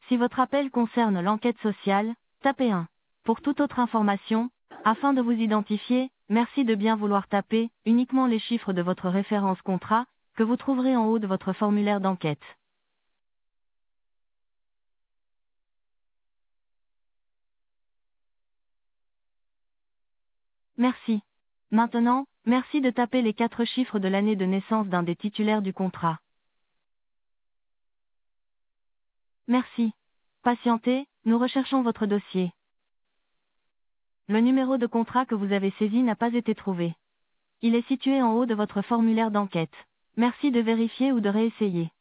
Si votre appel concerne l'enquête sociale, tapez 1. Pour toute autre information, afin de vous identifier, merci de bien vouloir taper uniquement les chiffres de votre référence contrat, que vous trouverez en haut de votre formulaire d'enquête. Merci. Maintenant, merci de taper les 4 chiffres de l'année de naissance d'un des titulaires du contrat. Merci. Patientez, nous recherchons votre dossier. Le numéro de contrat que vous avez saisi n'a pas été trouvé. Il est situé en haut de votre formulaire d'enquête. Merci de vérifier ou de réessayer.